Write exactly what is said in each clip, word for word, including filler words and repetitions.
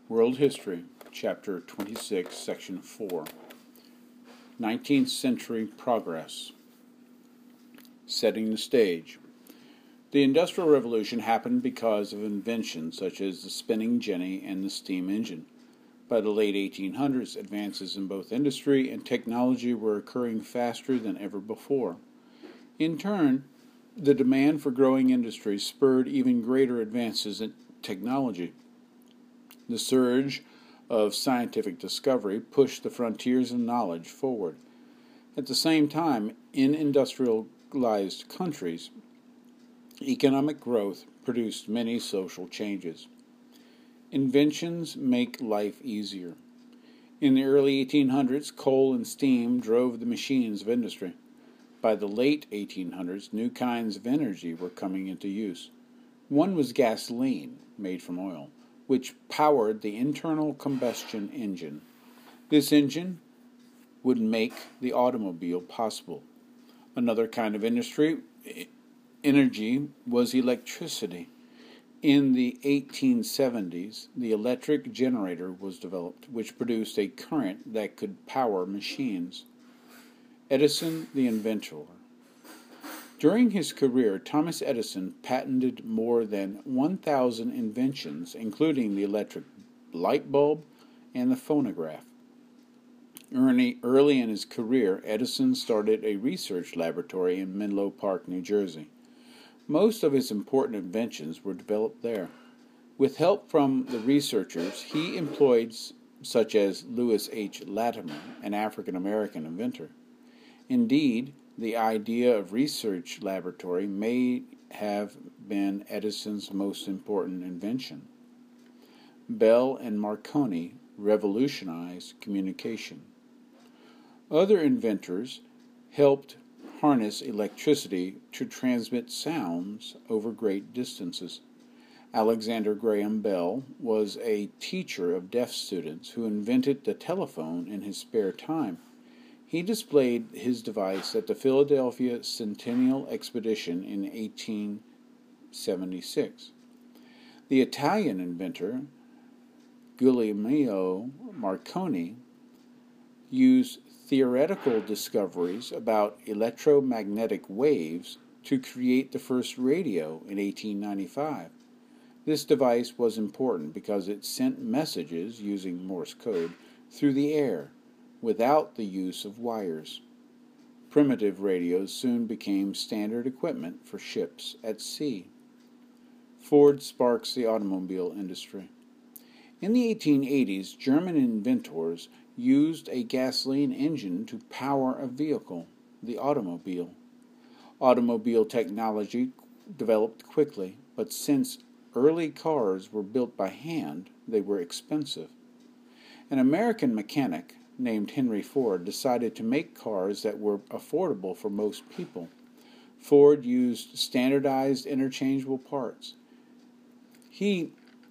World History, Chapter twenty-six, Section four. nineteenth Century Progress. Setting the stage. The Industrial Revolution happened because of inventions such as the spinning jenny and the steam engine. By the late eighteen hundreds, advances in both industry and technology were occurring faster than ever before. In turn, the demand for growing industries spurred even greater advances in technology. The surge of scientific discovery pushed the frontiers of knowledge forward. At the same time, in industrialized countries, economic growth produced many social changes. Inventions make life easier. In the early eighteen hundreds, coal and steam drove the machines of industry. By the late eighteen hundreds, new kinds of energy were coming into use. One was gasoline, made from oil, which powered the internal combustion engine. This engine would make the automobile possible. Another kind of industry, energy, was electricity. In the eighteen seventies, the electric generator was developed, which produced a current that could power machines. Edison, the inventor. During his career, Thomas Edison patented more than one thousand inventions, including the electric light bulb and the phonograph. Early, early in his career, Edison started a research laboratory in Menlo Park, New Jersey. Most of his important inventions were developed there. With help from the researchers he employed, such as Lewis H. Latimer, an African-American inventor. Indeed, the idea of research laboratory may have been Edison's most important invention. Bell and Marconi revolutionized communication. Other inventors helped harness electricity to transmit sounds over great distances. Alexander Graham Bell was a teacher of deaf students who invented the telephone in his spare time. He displayed his device at the Philadelphia Centennial Expedition in eighteen seventy-six. The Italian inventor Guglielmo Marconi used theoretical discoveries about electromagnetic waves to create the first radio in eighteen ninety-five. This device was important because it sent messages using Morse code through the air, without the use of wires. Primitive radios soon became standard equipment for ships at sea. Ford sparks the automobile industry. In the eighteen eighties, German inventors used a gasoline engine to power a vehicle, the automobile. Automobile technology developed quickly, but since early cars were built by hand, they were expensive. An American mechanic named Henry Ford decided to make cars that were affordable for most people. Ford used standardized interchangeable parts. He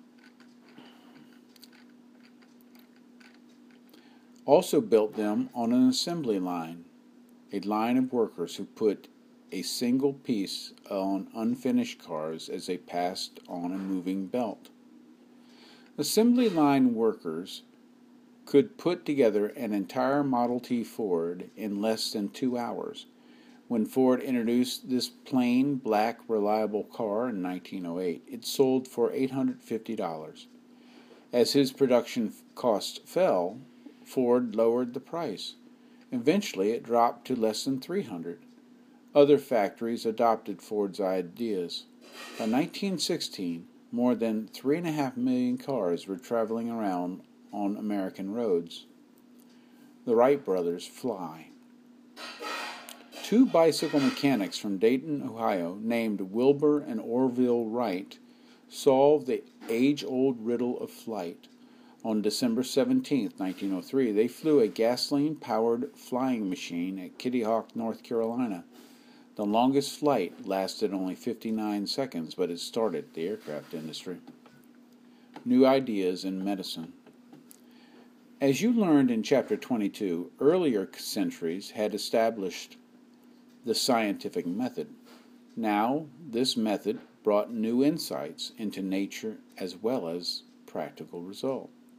also built them on an assembly line, a line of workers who put a single piece on unfinished cars as they passed on a moving belt. Assembly line workers could put together an entire Model T Ford in less than two hours. When Ford introduced this plain, black, reliable car in nineteen oh eight, it sold for eight hundred fifty dollars. As his production cost fell, Ford lowered the price. Eventually, it dropped to less than three hundred dollars. Other factories adopted Ford's ideas. By nineteen sixteen, more than three and a half million cars were traveling around on American roads. The Wright brothers fly. Two bicycle mechanics from Dayton, Ohio, named Wilbur and Orville Wright, solved the age-old riddle of flight. On December seventeenth, nineteen oh three, they flew a gasoline-powered flying machine at Kitty Hawk, North Carolina. The longest flight lasted only fifty-nine seconds, but it started the aircraft industry. New ideas in medicine. As you learned in Chapter twenty-two, earlier centuries had established the scientific method. Now, this method brought new insights into nature as well as practical result.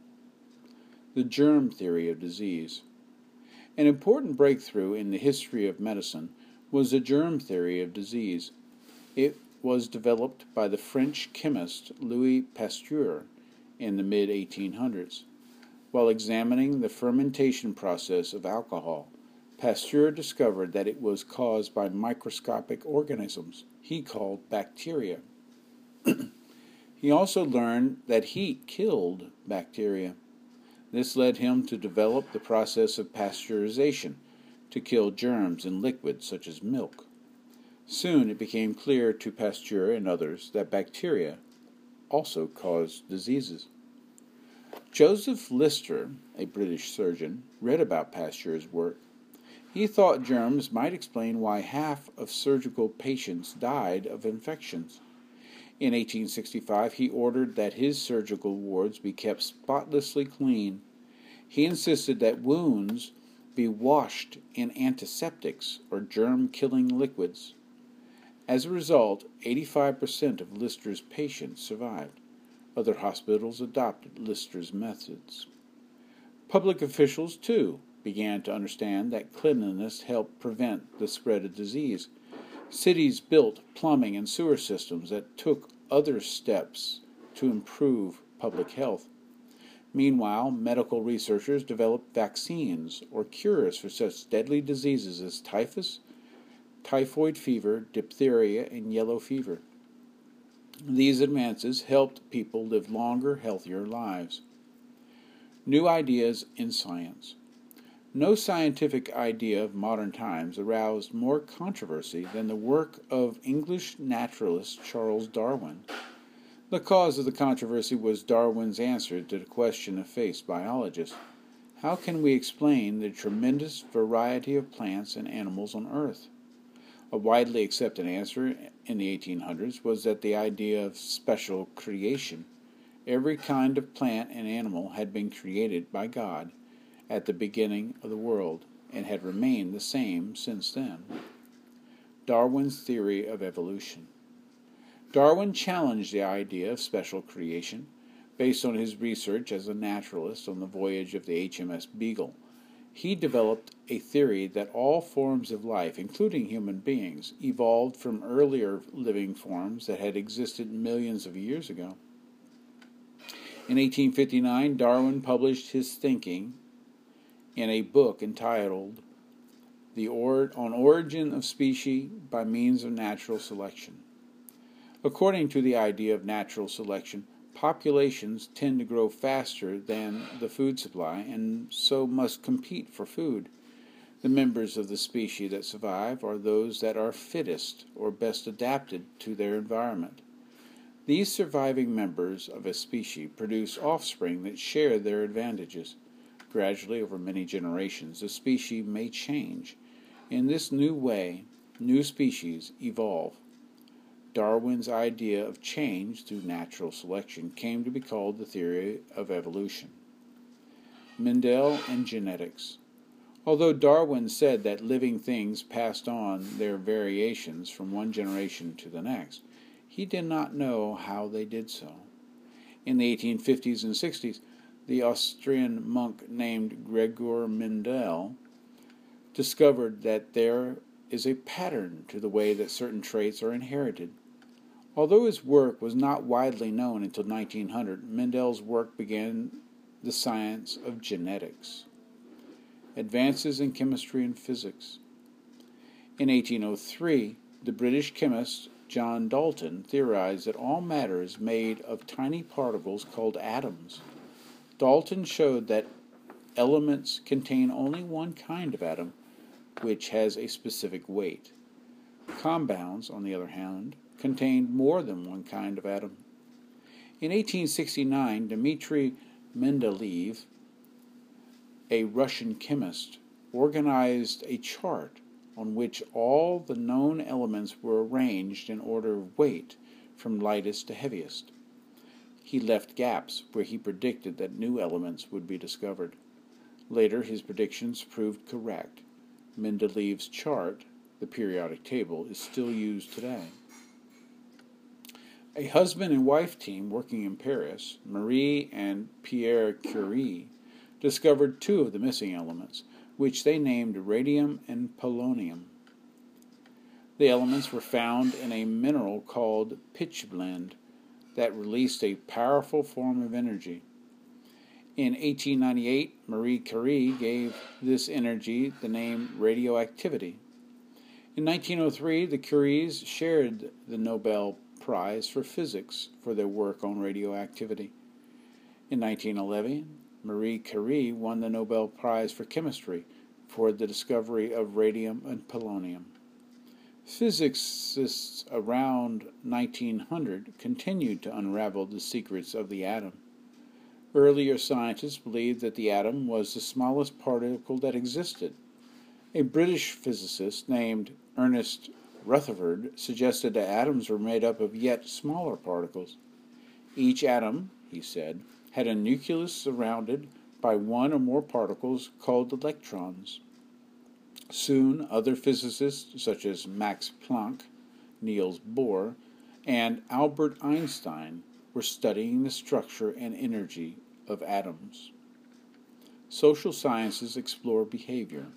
the germ theory of disease. An important breakthrough in the history of medicine was the germ theory of disease. It was developed by the French chemist Louis Pasteur in the mid eighteen hundreds. While examining the fermentation process of alcohol, Pasteur discovered that it was caused by microscopic organisms he called bacteria. He also learned that heat killed bacteria. This led him to develop the process of pasteurization to kill germs in liquids such as milk. Soon it became clear to Pasteur and others that bacteria also caused diseases. Joseph Lister, a British surgeon, read about Pasteur's work. He thought germs might explain why half of surgical patients died of infections. In eighteen sixty-five, he ordered that his surgical wards be kept spotlessly clean. He insisted that wounds be washed in antiseptics or germ-killing liquids. As a result, eighty-five percent of Lister's patients survived. Other hospitals adopted Lister's methods. Public officials, too, began to understand that cleanliness helped prevent the spread of disease. Cities built plumbing and sewer systems that took other steps to improve public health. Meanwhile, medical researchers developed vaccines or cures for such deadly diseases as typhus, typhoid fever, diphtheria, and yellow fever. These advances helped people live longer, healthier lives. New ideas in science. No scientific idea of modern times aroused more controversy than the work of English naturalist Charles Darwin. The cause of the controversy was Darwin's answer to the question faced biologists: how can we explain the tremendous variety of plants and animals on Earth? A widely accepted answer in the eighteen hundreds was that the idea of special creation. Every kind of plant and animal had been created by God at the beginning of the world, and had remained the same since then. Darwin's theory of evolution. Darwin challenged the idea of special creation, based on his research as a naturalist on the voyage of the H M S Beagle. He developed a theory that all forms of life, including human beings, evolved from earlier living forms that had existed millions of years ago. In eighteen fifty-nine, Darwin published his thinking in a book entitled The or- On Origin of Species by Means of Natural Selection. According to the idea of natural selection, populations tend to grow faster than the food supply and so must compete for food. The members of the species that survive are those that are fittest or best adapted to their environment. These surviving members of a species produce offspring that share their advantages. Gradually, over many generations, the species may change. In this new way, new species evolve. Darwin's idea of change through natural selection came to be called the theory of evolution. Mendel and genetics. Although Darwin said that living things passed on their variations from one generation to the next, he did not know how they did so. In the eighteen fifties and sixties, the Austrian monk named Gregor Mendel discovered that there is a pattern to the way that certain traits are inherited. Although his work was not widely known until nineteen hundred, Mendel's work began the science of genetics. Advances in chemistry and physics. In eighteen oh three, the British chemist John Dalton theorized that all matter is made of tiny particles called atoms. Dalton showed that elements contain only one kind of atom, which has a specific weight. Compounds, on the other hand, contained more than one kind of atom. In eighteen sixty-nine, Dmitry Mendeleev, a Russian chemist, organized a chart on which all the known elements were arranged in order of weight from lightest to heaviest. He left gaps where he predicted that new elements would be discovered. Later, his predictions proved correct. Mendeleev's chart, the periodic table, is still used today. A husband and wife team working in Paris, Marie and Pierre Curie, discovered two of the missing elements, which they named radium and polonium. The elements were found in a mineral called pitchblende that released a powerful form of energy. In eighteen ninety-eight, Marie Curie gave this energy the name radioactivity. In nineteen oh three, the Curies shared the Nobel Prize for Physics for their work on radioactivity. In nineteen eleven, Marie Curie won the Nobel Prize for Chemistry for the discovery of radium and polonium. Physicists around nineteen hundred continued to unravel the secrets of the atom. Earlier scientists believed that the atom was the smallest particle that existed. A British physicist named Ernest Rutherford suggested that atoms were made up of yet smaller particles. Each atom, he said, had a nucleus surrounded by one or more particles called electrons. Soon, other physicists such as Max Planck, Niels Bohr, and Albert Einstein were studying the structure and energy of atoms. Social sciences explore behavior.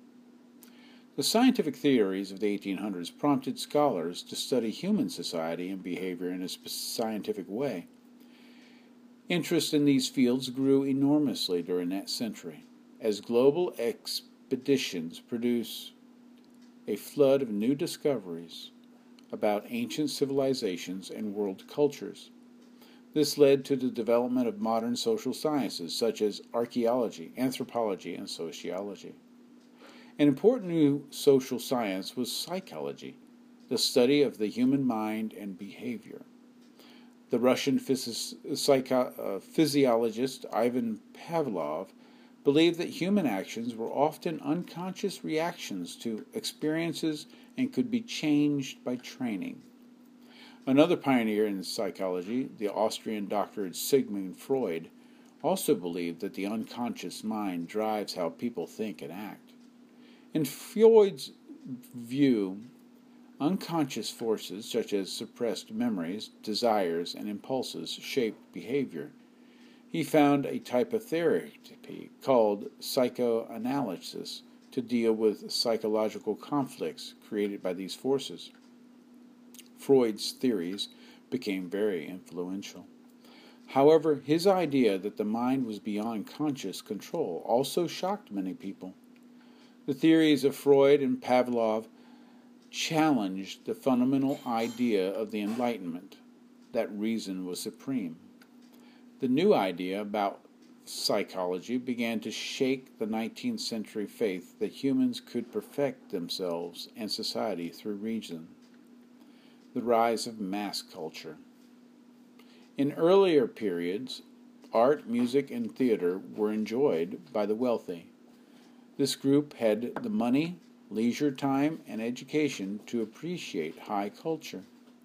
The scientific theories of the eighteen hundreds prompted scholars to study human society and behavior in a scientific way. Interest in these fields grew enormously during that century, as global expeditions produced a flood of new discoveries about ancient civilizations and world cultures. This led to the development of modern social sciences such as archaeology, anthropology, and sociology. An important new social science was psychology, the study of the human mind and behavior. The Russian phys- psycho- uh, physiologist Ivan Pavlov believed that human actions were often unconscious reactions to experiences and could be changed by training. Another pioneer in psychology, the Austrian doctor Sigmund Freud, also believed that the unconscious mind drives how people think and act. In Freud's view, unconscious forces such as suppressed memories, desires, and impulses shaped behavior. He found a type of therapy called psychoanalysis to deal with psychological conflicts created by these forces. Freud's theories became very influential. However, his idea that the mind was beyond conscious control also shocked many people. The theories of Freud and Pavlov challenged the fundamental idea of the Enlightenment, that reason was supreme. The new idea about psychology began to shake the nineteenth century faith that humans could perfect themselves and society through reason. The rise of mass culture. In earlier periods, art, music, and theater were enjoyed by the wealthy. This group had the money, leisure time, and education to appreciate high culture.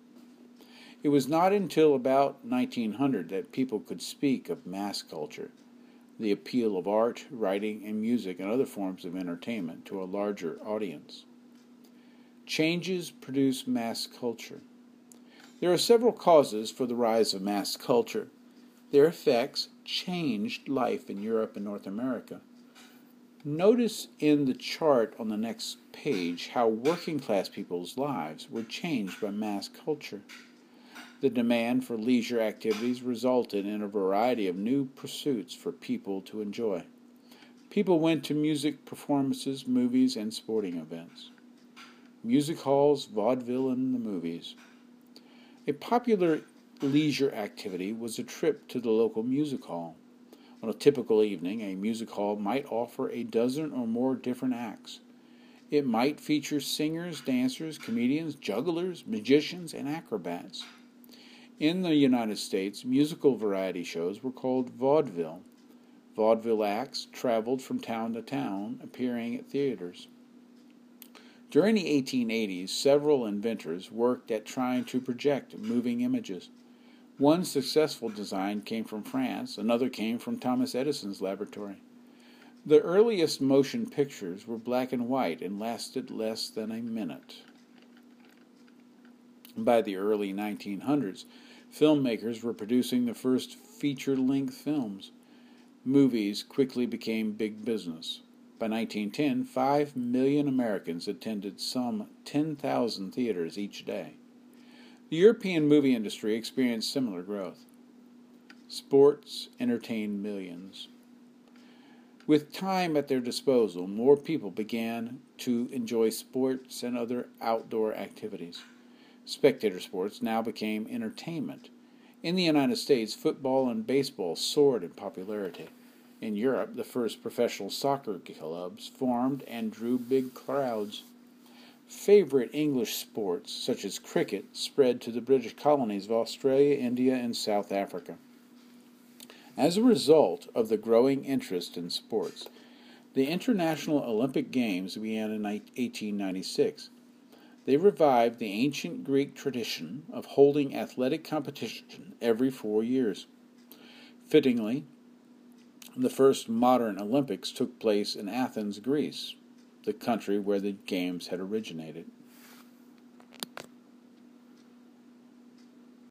It was not until about nineteen hundred that people could speak of mass culture, the appeal of art, writing, and music and other forms of entertainment to a larger audience. Changes produce mass culture. There are several causes for the rise of mass culture. Their effects changed life in Europe and North America. Notice in the chart on the next page how working class people's lives were changed by mass culture. The demand for leisure activities resulted in a variety of new pursuits for people to enjoy. People went to music performances, movies, and sporting events. Music halls, vaudeville, and the movies. A popular leisure activity was a trip to the local music hall. On a typical evening, a music hall might offer a dozen or more different acts. It might feature singers, dancers, comedians, jugglers, magicians, and acrobats. In the United States, musical variety shows were called vaudeville. Vaudeville acts traveled from town to town, appearing at theaters. During the eighteen eighties, several inventors worked at trying to project moving images. One successful design came from France, another came from Thomas Edison's laboratory. The earliest motion pictures were black and white and lasted less than a minute. By the early nineteen hundreds, filmmakers were producing the first feature-length films. movies quickly became big business. By nineteen ten, five million Americans attended some ten thousand theaters each day. The European movie industry experienced similar growth. Sports entertained millions. With time at their disposal, more people began to enjoy sports and other outdoor activities. Spectator sports now became entertainment. In the United States, football and baseball soared in popularity. In Europe, the first professional soccer clubs formed and drew big crowds. Favorite English sports, such as cricket, spread to the British colonies of Australia, India, and South Africa. As a result of the growing interest in sports, the International Olympic Games began in eighteen ninety-six. They revived the ancient Greek tradition of holding athletic competition every four years. Fittingly, the first modern Olympics took place in Athens, Greece, the country where the Games had originated.